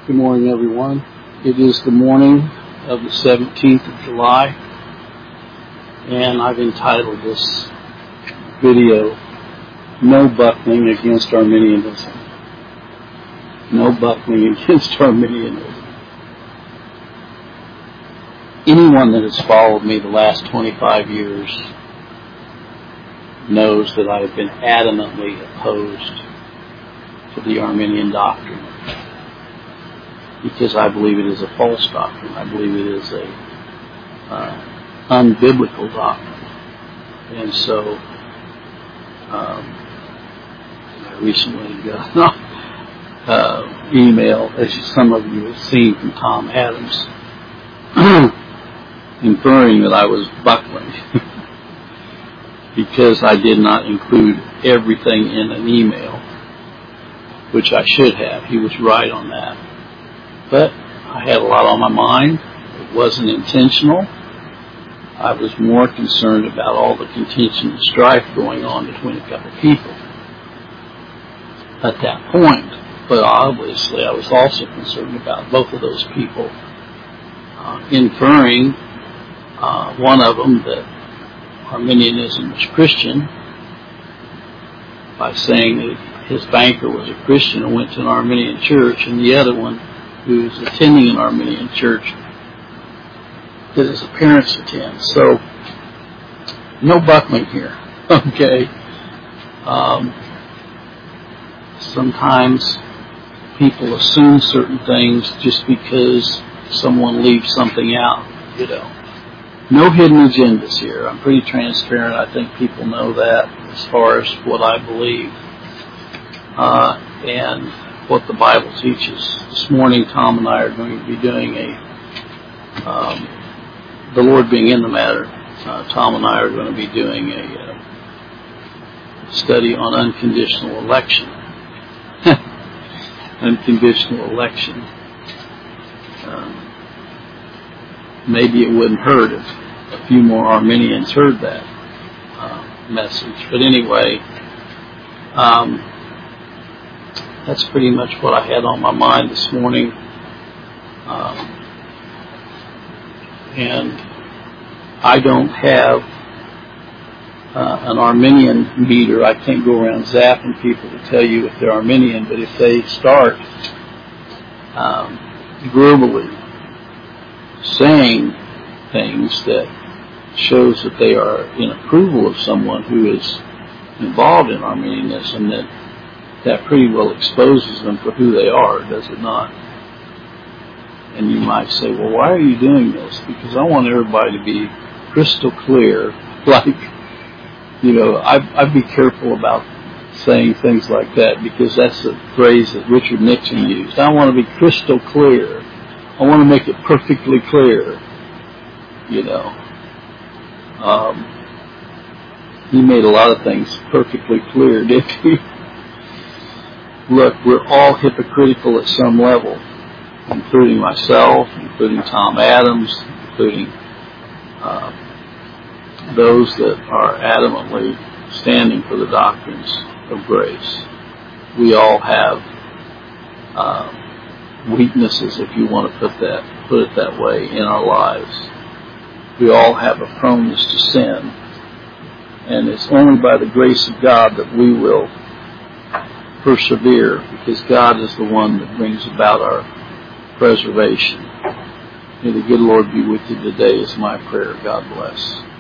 Good morning, everyone. It is the morning of the 17th of July, and I've entitled this video, No Buckling Against Arminianism. No buckling against Arminianism. Anyone that has followed me the last 25 years knows that I have been adamantly opposed to the Arminian doctrine, because I believe it is a false doctrine. I believe it is a unbiblical doctrine. And so I recently got an email, as some of you have seen, from Tom Adams, inferring that I was buckling because I did not include everything in an email, which I should have. He was right on that. But I had a lot on my mind. It wasn't intentional. I was more concerned about all the contention and strife going on between a couple of people at that point. But obviously I was also concerned about both of those people, inferring, one of them, that Arminianism was Christian by saying that his banker was a Christian and went to an Arminian church, and the other one, who is attending an Arminian church that his parents attend. So, no buckling here, okay? Sometimes people assume certain things just because someone leaves something out, you know. No hidden agendas here. I'm pretty transparent. I think people know that as far as what I believe. And what the Bible teaches. This morning, Tom and I are going to be doing the Lord being in the matter, Tom and I are going to be doing a study on unconditional election. Unconditional election. Maybe it wouldn't hurt if a few more Arminians heard that message. But anyway, that's pretty much what I had on my mind this morning. And I don't have an Arminian meter. I can't go around zapping people to tell you if they're Arminian, but if they start verbally saying things that shows that they are in approval of someone who is involved in Arminianism, that pretty well exposes them for who they are, does it not? And you might say, well, why are you doing this? Because I want everybody to be crystal clear. Like, you know, I'd be careful about saying things like that, because that's a phrase that Richard Nixon used. I want to be crystal clear. I want to make it perfectly clear, you know. He made a lot of things perfectly clear, didn't he? Look, we're all hypocritical at some level, including myself, including Tom Adams, including those that are adamantly standing for the doctrines of grace. We all have weaknesses, if you want to put it that way, in our lives. We all have a proneness to sin, and it's only by the grace of God that we will persevere, because God is the one that brings about our preservation. May the good Lord be with you today is my prayer. God bless.